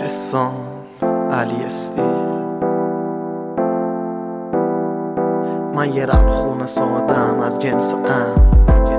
حسام علی استی. من یه رب خونه سادم از جنس غم.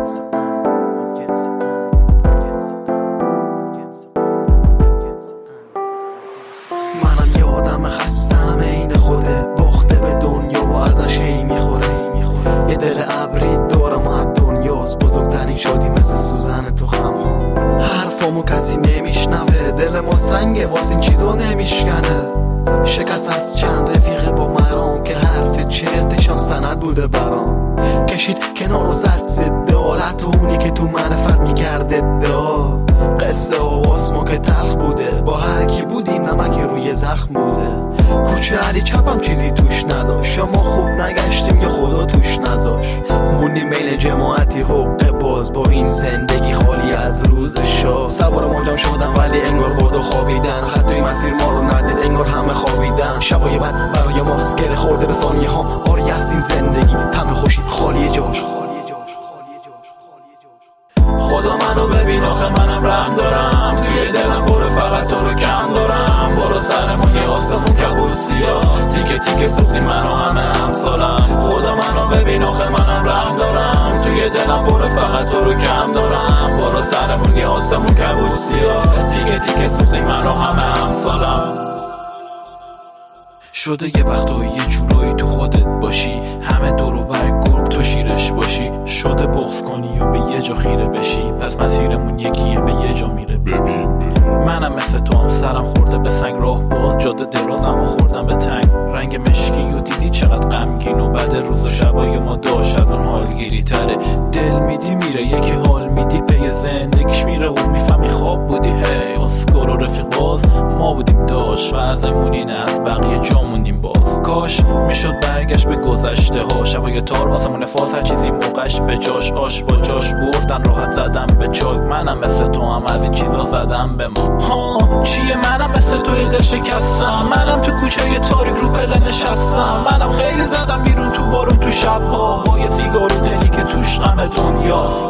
منم یه آدم خستم عین خوده، باخته به دنیا و ازش هی میخوره. یه دل ابری دارم از دنیاست، بزرگترین شادی مثل سوزن تو خمها. حرفامو کسی نمیشنوه، دل ما سنگه واسه این چیزا نمیشکنه. شکست از چند رفیق با مرام که حرف چرتشم سند بوده برام. کشید کنار و زد ضد حالت و اونی که تو منفت میکرد ادعا. قصه و که تلخ بوده، با هر کی بودیم نمک روی زخم بوده. کوچه علی چپم چیزی توش نداشت، یا ما خوب نگشتیم یا خدا توش نذاش. مونیم بین جماعتی حقه باز با این زندگی خالی از روز شاه. سوار موجم شدم ولی انگار بادو خوابیدن، خطای مسیر ما رو ندید انگار همه خوابیدن. شبای بعد برای ماست گره خورده به ثانیه ها، آری از این زندگی تم خوشی خالی جاش. خدا منو ببین آخه منم رحم دارم، توی دلم پر فقط تو رو کم دارم. بالا سرمون یه آسمون کبود سیاه، تیکه تیکه سوختی منو همه همسالم. خدا منو ببین آخه منم رحم دارم، توی دلم پر فقط تو رو کم دارم. بالا سرمون یه آسمون کبود سیاه، تیکه تیکه سوختی منو همه همسالم. شده یه وقتایی یه جورایی تو خودت باشی، همه دور و ور گرگ تو شیرش باشی. شده بغض کنی و به یه جا خیره بشی، پس مسیرمون یکیه به یه جا میره. ببین منم مثل تو هم سرم خورده به سنگ، راه باز جاده درازم و خوردم به تنگ. رنگ مشکی و دیدی چقدر غمگین و بعد روز و شبای ما داشت از اون حالگیری تره. دل میدی میره یکی حال میدی پی زندگیش میره و میفهمی خواب بودی. هی اسکار و رفیق باز ما بودیم داشت و ازمون اینه از بقیه جا موندیم باز. کاش میشد برگشت به گذشته ها، شبای تار آسمون فاز هر چیزی موقعش به جاش. آش با جاش بردن راحت زدم به چاک، منم مثل تو هم از این چیزا زدم به ما. ها چیه منم مثل توی دل شکستم، منم تو کوچه یه تاریک رو پله نشستم. منم خیلی زدم بیرون تو بارون تو شبها، با یه سیگار و دلی که توش غم دنیاست.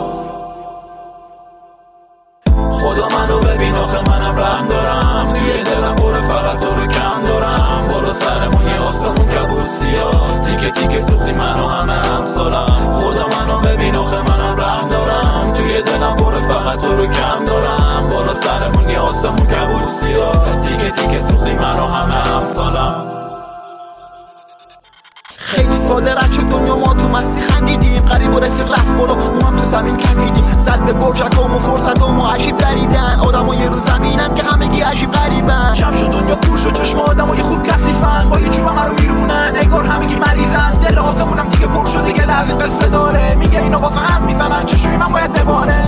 خدا منو ببین آخه منم رحم دارم، توی دلم پر فقط تو رو کم دارم. بالا سرمون یه آسمون کبود سیاه، تیکه تیکه سوختی منو همه همسالم. خدا منو ببین آخه منم رحم دارم، توی دلم پر فقط تو رو کم دارم. بالا سرمون یه آسمون کبود سیاه، تیکه تیکه سوختی منو همه همسالم. خیلی ساده رد شد دنیا، ما تو مستی خندیدیم. قریب و رفیق رفت بالا، ما هم تو زمین کمیدیم. زد به برجکام و فرصتام و عجیب دریدن. آدم ها یه رو زمینن که همگی عجیب غریبن. جمع شد دنیا پر شد چشم آدم های خوب کثیفن، با یه چوب من رو میرونن انگار همگی مریضن. دل آسمونم دیگه پر شده یه لحظه قصه داره، میگه اینا واسه هم میزنن چشوی من باید بباره.